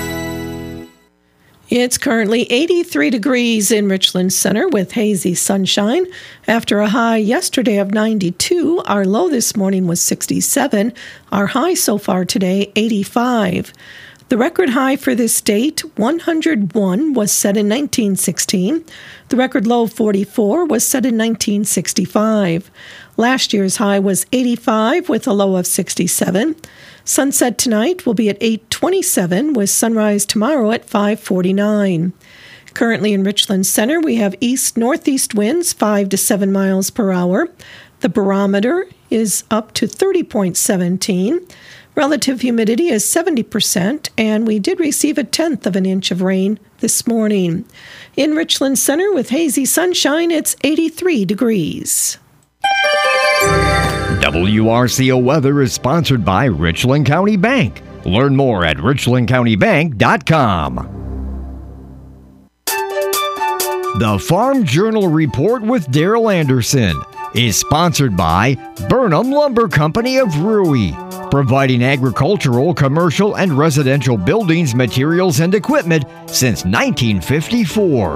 It's currently 83 degrees in Richland Center with hazy sunshine. After a high yesterday of 92, our low this morning was 67. Our high so far today, 85. The record high for this date, 101, was set in 1916. The record low, 44, was set in 1965. Last year's high was 85 with a low of 67. Sunset tonight will be at 8:27 with sunrise tomorrow at 5:49. Currently in Richland Center, we have east-northeast winds 5 to 7 miles per hour. The barometer is up to 30.17. Relative humidity is 70%, and we did receive 1/10 of an inch of rain this morning. In Richland Center with hazy sunshine, it's 83 degrees. WRCO Weather is sponsored by Richland County Bank. Learn more at richlandcountybank.com. The Farm Journal Report with Daryl Anderson is sponsored by Burnham Lumber Company of Rui, providing agricultural, commercial, and residential buildings, materials, and equipment since 1954.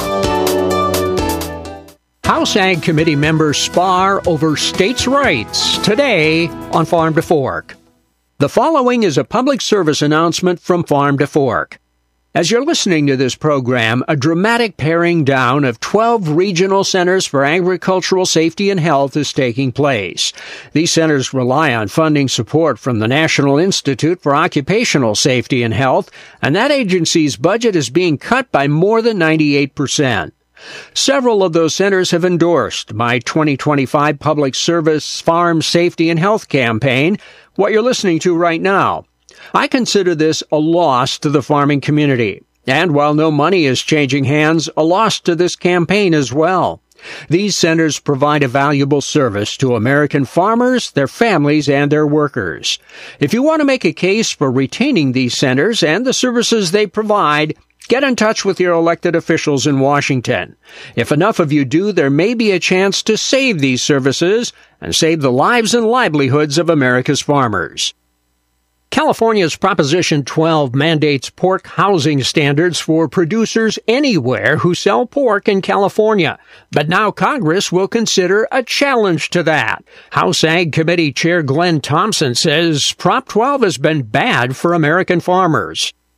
House Ag Committee members spar over states' rights today on Farm to Fork. The following is a public service announcement from Farm to Fork. As you're listening to this program, a dramatic paring down of 12 regional centers for agricultural safety and health is taking place. These centers rely on funding support from the National Institute for Occupational Safety and Health, and that agency's budget is being cut by more than 98%. Several of those centers have endorsed my 2025 Public Service Farm Safety and Health campaign, what you're listening to right now. I consider this a loss to the farming community, and while no money is changing hands, a loss to this campaign as well. These centers provide a valuable service to American farmers, their families, and their workers. If you want to make a case for retaining these centers and the services they provide, get in touch with your elected officials in Washington. If enough of you do, there may be a chance to save these services and save the lives and livelihoods of America's farmers. California's Proposition 12 mandates pork housing standards for producers anywhere who sell pork in California. But now Congress will consider a challenge to that. House Ag Committee Chair Glenn Thompson says Prop 12 has been bad for American farmers.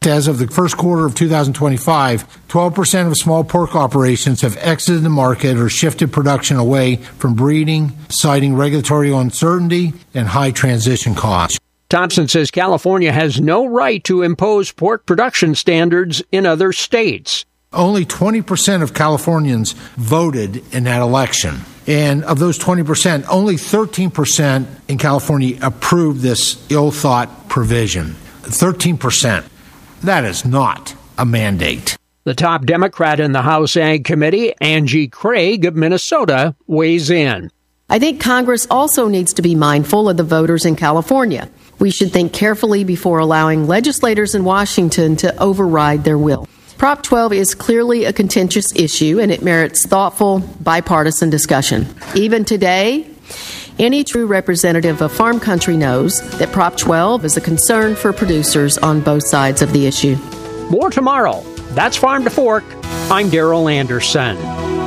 As of the first quarter of 2025, 12% of small pork operations have exited the market or shifted production away from breeding, citing regulatory uncertainty and high transition costs. Thompson says California has no right to impose pork production standards in other states. Only 20% of Californians voted in that election. And of those 20%, only 13% in California approved this ill-thought provision. 13%. That is not a mandate. The top Democrat in the House Ag Committee, Angie Craig of Minnesota, weighs in. I think Congress also needs to be mindful of the voters in California. We should think carefully before allowing legislators in Washington to override their will. Prop 12 is clearly a contentious issue, and it merits thoughtful, bipartisan discussion. Even today, any true representative of farm country knows that Prop 12 is a concern for producers on both sides of the issue. More tomorrow. That's Farm to Fork. I'm Darrell Anderson.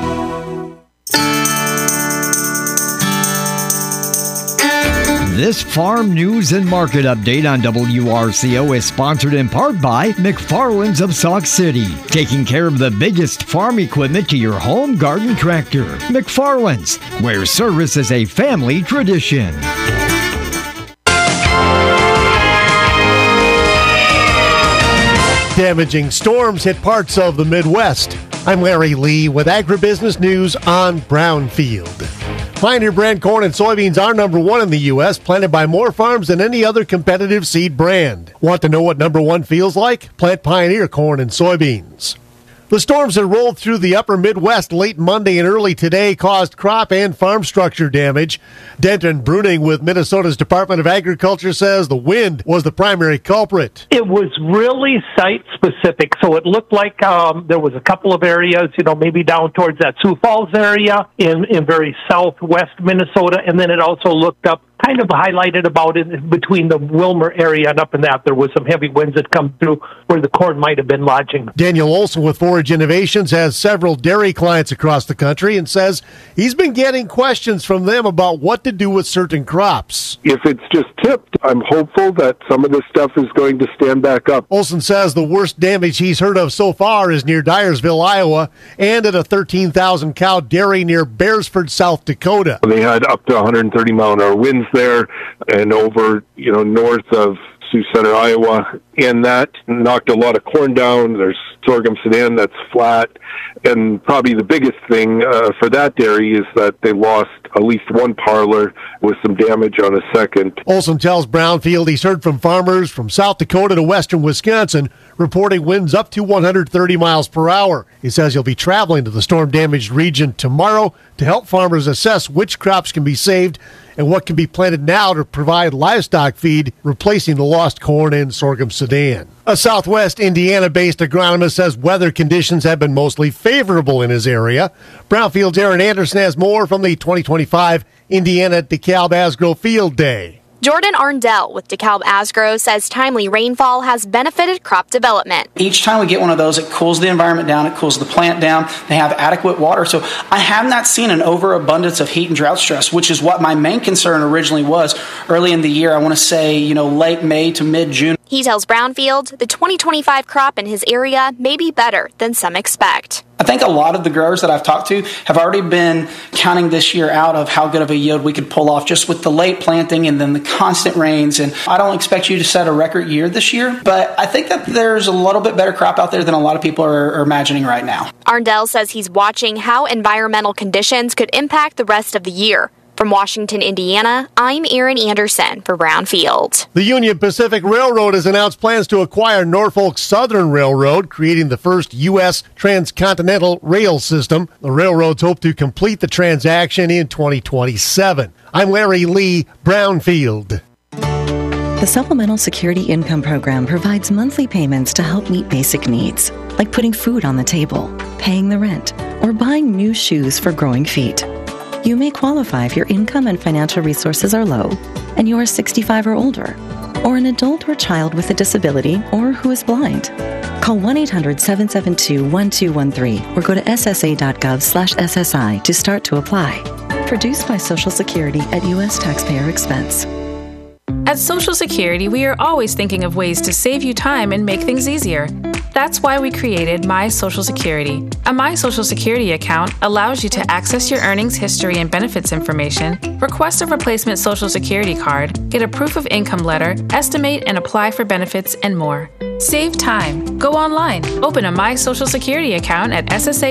This farm news and market update on WRCO is sponsored in part by McFarland's of Sauk City, taking care of the biggest farm equipment to your home garden tractor. McFarland's, where service is a family tradition. Damaging storms hit parts of the Midwest. I'm Larry Lee with Agribusiness News on Brownfield. Pioneer brand corn and soybeans are number one in the U.S., planted by more farms than any other competitive seed brand. Want to know what number one feels like? Plant Pioneer corn and soybeans. The storms that rolled through the upper Midwest late Monday and early today caused crop and farm structure damage. Denton Bruning with Minnesota's Department of Agriculture says the wind was the primary culprit. It was really site-specific, so it looked like there was a couple of areas, maybe down towards that Sioux Falls area in very southwest Minnesota, and then it also looked up, kind of highlighted about it between the Wilmer area and up in that. There was some heavy winds that come through where the corn might have been lodging. Daniel Olson with Forage Innovations has several dairy clients across the country and says he's been getting questions from them about what to do with certain crops. If it's just tipped, I'm hopeful that some of this stuff is going to stand back up. Olson says the worst damage he's heard of so far is near Dyersville, Iowa, and at a 13,000 cow dairy near Beresford, South Dakota. They had up to 130 mile an hour winds there and over, north of Sioux Center, Iowa, and that knocked a lot of corn down. There's sorghum Sudan that's flat, and probably the biggest thing for that dairy is that they lost at least one parlor with some damage on a second. Olson tells Brownfield he's heard from farmers from South Dakota to western Wisconsin reporting winds up to 130 miles per hour. He says he'll be traveling to the storm-damaged region tomorrow to help farmers assess which crops can be saved and what can be planted now to provide livestock feed, replacing the lost corn and sorghum Sudan. A Southwest Indiana-based agronomist says weather conditions have been mostly favorable in his area. Brownfield's Aaron Anderson has more from the 2025 Indiana DeKalb Asgrow Field Day. Jordan Arndell with DeKalb Asgrow says timely rainfall has benefited crop development. Each time we get one of those, it cools the environment down, it cools the plant down. They have adequate water. So I have not seen an overabundance of heat and drought stress, which is what my main concern originally was early in the year. I want to say, late May to mid-June. He tells Brownfield the 2025 crop in his area may be better than some expect. I think a lot of the growers that I've talked to have already been counting this year out of how good of a yield we could pull off just with the late planting and then the constant rains. And I don't expect you to set a record year this year, but I think that there's a little bit better crop out there than a lot of people are imagining right now. Arndell says he's watching how environmental conditions could impact the rest of the year. From Washington, Indiana, I'm Erin Anderson for Brownfield. The Union Pacific Railroad has announced plans to acquire Norfolk Southern Railroad, creating the first U.S. transcontinental rail system. The railroads hope to complete the transaction in 2027. I'm Larry Lee, Brownfield. The Supplemental Security Income Program provides monthly payments to help meet basic needs, like putting food on the table, paying the rent, or buying new shoes for growing feet. You may qualify if your income and financial resources are low and you are 65 or older, or an adult or child with a disability or who is blind. Call 1-800-772-1213 or go to ssa.gov/SSI to start to apply. Produced by Social Security at U.S. taxpayer expense. At Social Security, we are always thinking of ways to save you time and make things easier. That's why we created My Social Security. A My Social Security account allows you to access your earnings history and benefits information, request a replacement Social Security card, get a proof of income letter, estimate and apply for benefits, and more. Save time. Go online. Open a My Social Security account at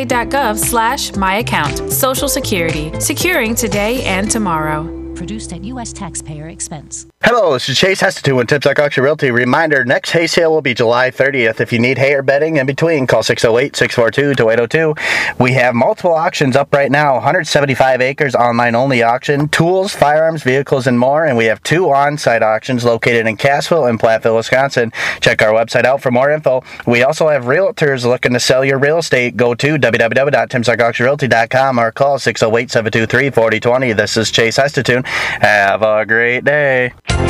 ssa.gov/myaccount. Social Security. Securing today and tomorrow. Produced at U.S. taxpayer expense. Hello, this is Chase Hestetu with Timsock Auction Realty. Reminder, next hay sale will be July 30th. If you need hay or bedding in between, call 608-642-2802. We have multiple auctions up right now. 175 acres online-only auction, tools, firearms, vehicles, and more. And we have 2 on-site auctions located in Cassville and Platteville, Wisconsin. Check our website out for more info. We also have realtors looking to sell your real estate. Go to www.timsockauctionrealty.com or call 608-723-4020. This is Chase Hestetu. Have a great day.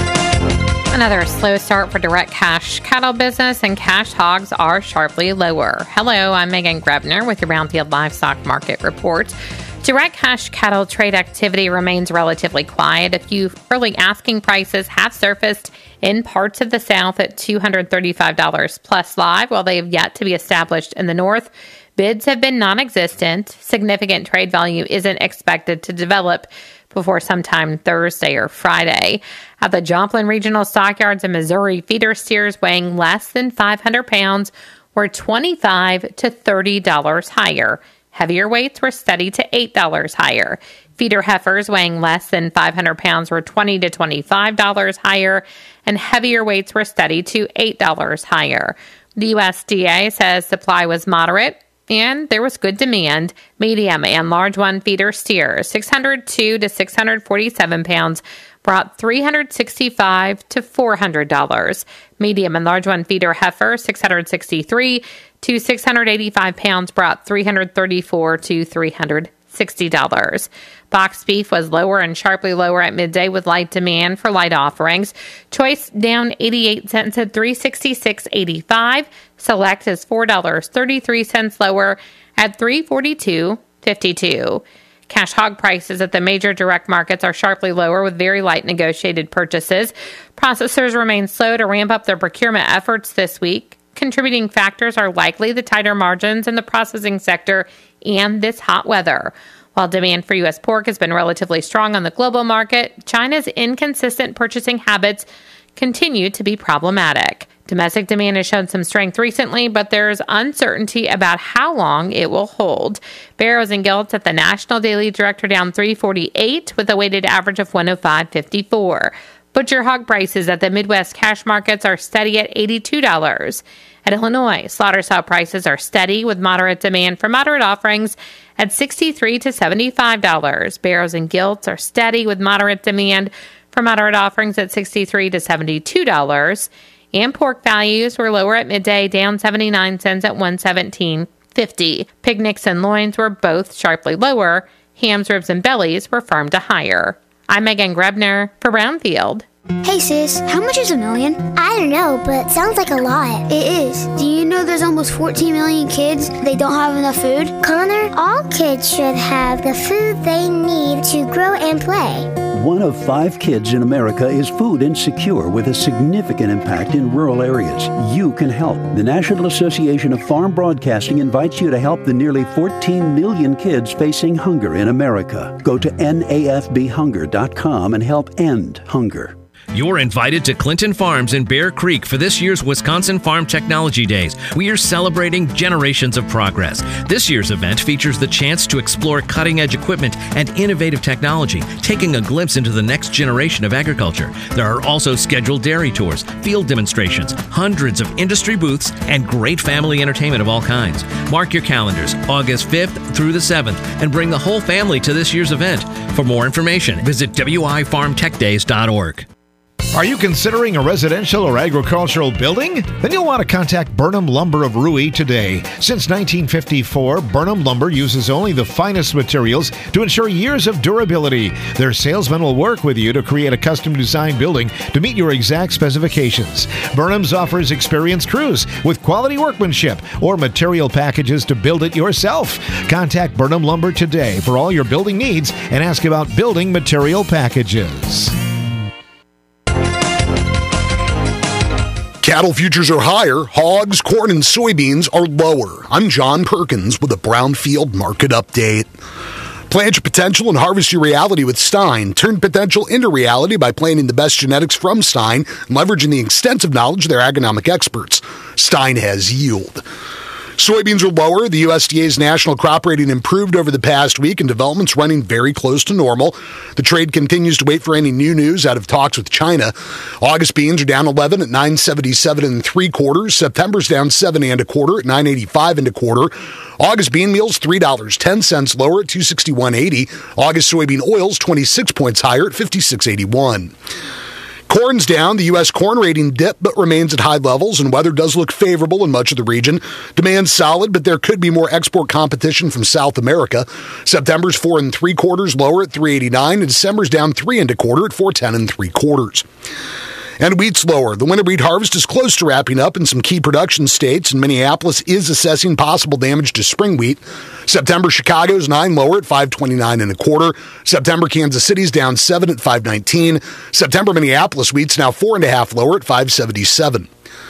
Another slow start for direct cash cattle business, and cash hogs are sharply lower. Hello, I'm Megan Grebner with your Brownfield Livestock Market Report. Direct cash cattle trade activity remains relatively quiet. A few early asking prices have surfaced in parts of the South at $235 plus live, while they have yet to be established in the North. Bids have been non-existent. Significant trade volume isn't expected to develop before sometime Thursday or Friday. At the Joplin Regional Stockyards in Missouri, feeder steers weighing less than 500 pounds were $25 to $30 higher. Heavier weights were steady to $8 higher. Feeder heifers weighing less than 500 pounds were $20 to $25 higher, and heavier weights were steady to $8 higher. The USDA says supply was moderate, and there was good demand. Medium and large one feeder steers, 602 to 647 pounds, brought $365 to $400. Medium and large one feeder heifer, 663 to 685 pounds, brought $334 to $360. Box beef was lower and sharply lower at midday with light demand for light offerings. Choice down 88 cents at $366.85. Select is $4.33 lower at $342.52. Cash hog prices at the major direct markets are sharply lower with very light negotiated purchases. Processors remain slow to ramp up their procurement efforts this week. Contributing factors are likely the tighter margins in the processing sector and this hot weather. While demand for U.S. pork has been relatively strong on the global market, China's inconsistent purchasing habits continue to be problematic. Domestic demand has shown some strength recently, but there's uncertainty about how long it will hold. Barrows and Gilts at the National Daily Director down 348 with a weighted average of 105.54. Butcher hog prices at the Midwest cash markets are steady at $82. At Illinois, slaughter sow prices are steady with moderate demand for moderate offerings at $63 to $75. Barrows and Gilts are steady with moderate demand for moderate offerings at $63 to $72. And pork values were lower at midday, down 79 cents at $117.50. Pig nicks and loins were both sharply lower. Hams, ribs, and bellies were firm to higher. I'm Megan Grebner for Brownfield. Hey sis, how much is $1 million? I don't know, but it sounds like a lot. It is. Do you know there's almost 14 million kids? They don't have enough food? Connor, all kids should have the food they need to grow and play. 1 of 5 kids in America is food insecure with a significant impact in rural areas. You can help. The National Association of Farm Broadcasting invites you to help the nearly 14 million kids facing hunger in America. Go to nafbhunger.com and help end hunger. You're invited to Clinton Farms in Bear Creek for this year's Wisconsin Farm Technology Days. We are celebrating generations of progress. This year's event features the chance to explore cutting-edge equipment and innovative technology, taking a glimpse into the next generation of agriculture. There are also scheduled dairy tours, field demonstrations, hundreds of industry booths, and great family entertainment of all kinds. Mark your calendars, August 5th through the 7th, and bring the whole family to this year's event. For more information, visit wifarmtechdays.org. Are you considering a residential or agricultural building? Then you'll want to contact Burnham Lumber of Rui today. Since 1954, Burnham Lumber uses only the finest materials to ensure years of durability. Their salesmen will work with you to create a custom-designed building to meet your exact specifications. Burnham's offers experienced crews with quality workmanship or material packages to build it yourself. Contact Burnham Lumber today for all your building needs and ask about building material packages. Cattle futures are higher, hogs, corn, and soybeans are lower. I'm John Perkins with a Brownfield market update. Plant your potential and harvest your reality with Stein. Turn potential into reality by planting the best genetics from Stein and leveraging the extensive knowledge of their agronomic experts. Stein has yield. Soybeans are lower. The USDA's national crop rating improved over the past week, and development's running very close to normal. The trade continues to wait for any new news out of talks with China. August beans are down 11 at 9.77 3/4. September's down 7 1/4 at 9.85 1/4. August bean meal's $3.10 lower at 261.80. August soybean oil's 26 points higher at 56.81. Corn's down. The U.S. corn rating dipped but remains at high levels, and weather does look favorable in much of the region. Demand's solid, but there could be more export competition from South America. September's 4 3/4 lower at 3.89, and December's down 3 1/4 at 4.10 3/4. And wheat's lower. The winter wheat harvest is close to wrapping up in some key production states, and Minneapolis is assessing possible damage to spring wheat. September Chicago's 9 lower at 5.29 1/4. September Kansas City's down 7 at 5.19. September Minneapolis wheat's now 4.5 lower at 5.77.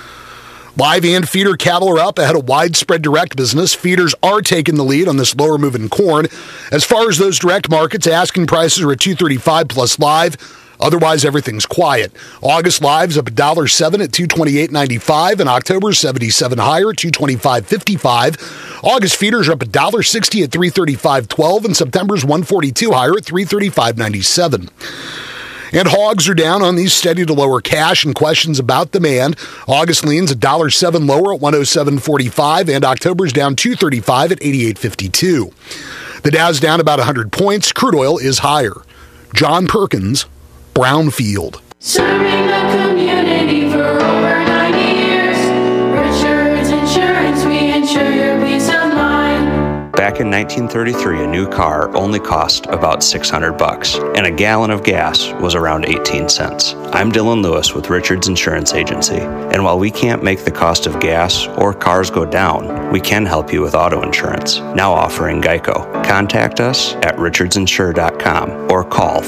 Live and feeder cattle are up ahead of widespread direct business. Feeders are taking the lead on this lower move in corn. As far as those direct markets, asking prices are at $235 plus live. Otherwise, everything's quiet. August live's up $1.07 at $228.95, and October's 77 higher at $225.55. August feeders are up $1.60 at $335.12, and September's 142 higher at $335.97. And hogs are down on these steady to lower cash and questions about demand. August lean's $1.07 lower at $107.45, and October's down $235 at $88.52. The Dow's down about 100 points. Crude oil is higher. John Perkins, Brownfield. Serving the community for over 90 years. Richards Insurance, we insure your peace of mind. Back in 1933, a new car only cost about $600, and a gallon of gas was around 18 cents. I'm Dylan Lewis with Richards Insurance Agency, and while we can't make the cost of gas or cars go down, we can help you with auto insurance, now offering Geico. Contact us at richardsinsure.com or call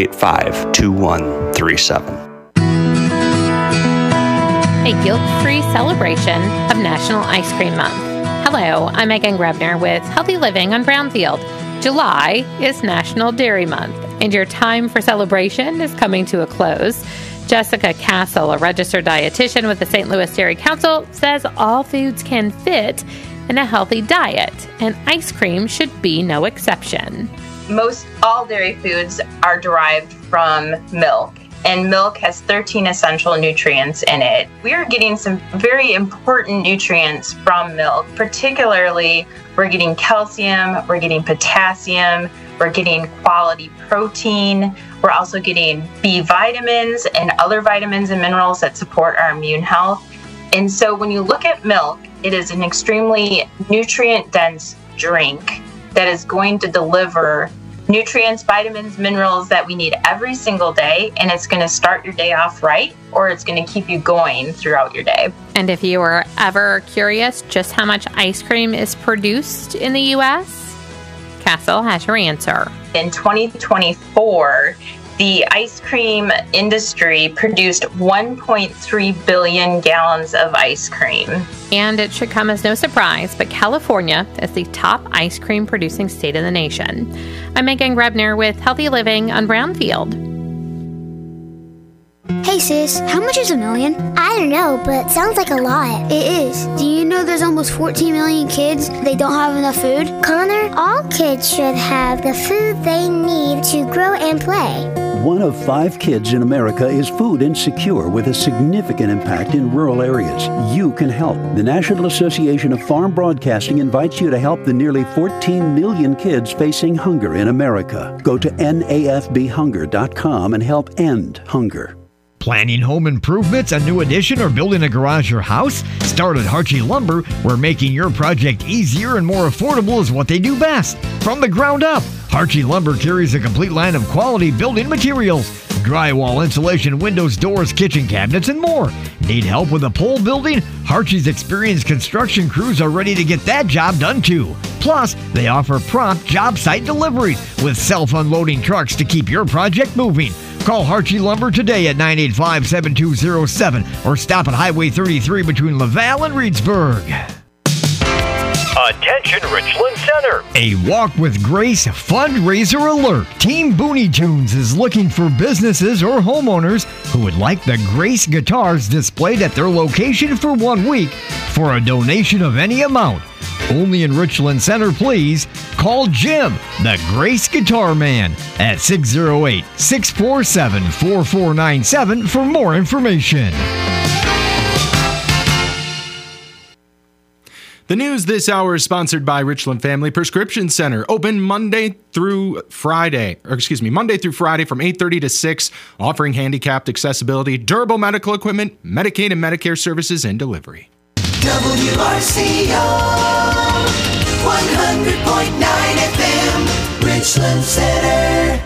585-2137. A guilt-free celebration of National Ice Cream Month. Hello, I'm Megan Grebner with Healthy Living on Brownfield. July is National Dairy Month, and your time for celebration is coming to a close. Jessica Castle, a registered dietitian with the St. Louis Dairy Council, says all foods can fit in a healthy diet, and ice cream should be no exception. Most all dairy foods are derived from milk, and milk has 13 essential nutrients in it. We are getting some very important nutrients from milk. Particularly, we're getting calcium, we're getting potassium, we're getting quality protein, we're also getting B vitamins and other vitamins and minerals that support our immune health. And so when you look at milk, it is an extremely nutrient-dense drink that is going to deliver nutrients, vitamins, minerals that we need every single day, and it's going to start your day off right, or it's going to keep you going throughout your day. And if you were ever curious just how much ice cream is produced in the U.S., Castle has your answer. In 2024, the ice cream industry produced 1.3 billion gallons of ice cream. And it should come as no surprise, but California is the top ice cream producing state in the nation. I'm Megan Grebner with Healthy Living on Brownfield. Hey sis, how much is $1 million? I don't know, but sounds like a lot. It is. Do you know there's almost 14 million kids? They don't have enough food? Connor, all kids should have the food they need to grow and play. 1 of 5 kids in America is food insecure with a significant impact in rural areas. You can help. The National Association of Farm Broadcasting invites you to help the nearly 14 million kids facing hunger in America. Go to nafbhunger.com and help end hunger. Planning home improvements, a new addition, or building a garage or house? Start at Harchie Lumber, where making your project easier and more affordable is what they do best. From the ground up, Harchie Lumber carries a complete line of quality building materials. Drywall, insulation, windows, doors, kitchen cabinets, and more. Need help with a pole building? Harchie's experienced construction crews are ready to get that job done too. Plus, they offer prompt job site deliveries with self-unloading trucks to keep your project moving. Call Harchie Lumber today at 985-7207 or stop at Highway 33 between Laval and Reedsburg. Attention Richland Center. A Walk with Grace fundraiser alert. Team Booney Tunes is looking for businesses or homeowners who would like the Grace guitars displayed at their location for 1 week for a donation of any amount. Only in Richland Center, please. Call Jim, the Grace Guitar Man, at 608-647-4497 for more information. The news this hour is sponsored by Richland Family Prescription Center. Open Monday through Friday from 8:30 to 6, offering handicapped accessibility, durable medical equipment, Medicaid and Medicare services, and delivery. WRCO 100.9 FM, Richland Center.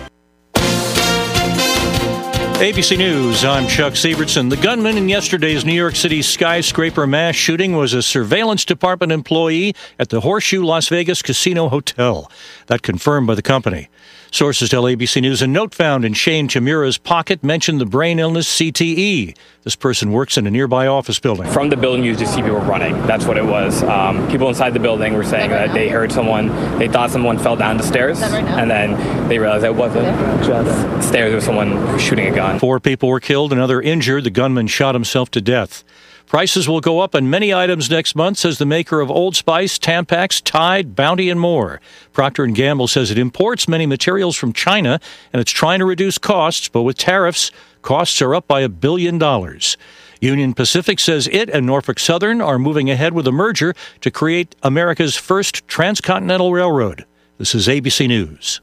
ABC News, I'm Chuck Sievertson. The gunman in yesterday's New York City skyscraper mass shooting was a surveillance department employee at the Horseshoe Las Vegas Casino Hotel. That confirmed by the company. Sources tell ABC News a note found in Shane Chimura's pocket mentioned the brain illness CTE. This person works in a nearby office building. From the building, you just see people running. That's what it was. People inside the building were saying that they heard they thought someone fell down the stairs, and then they realized it wasn't just stairs, it was someone shooting a gun. 4 people were killed, another injured. The gunman shot himself to death. Prices will go up on many items next month, says the maker of Old Spice, Tampax, Tide, Bounty, and more. Procter & Gamble says it imports many materials from China, and it's trying to reduce costs, but with tariffs, costs are up by $1 billion. Union Pacific says it and Norfolk Southern are moving ahead with a merger to create America's first transcontinental railroad. This is ABC News.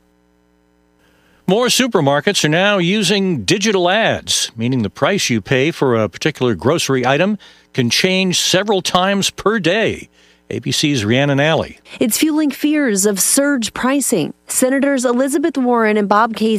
More supermarkets are now using digital ads, meaning the price you pay for a particular grocery item can change several times per day. ABC's Rhiannon Alley. It's fueling fears of surge pricing. Senators Elizabeth Warren and Bob Casey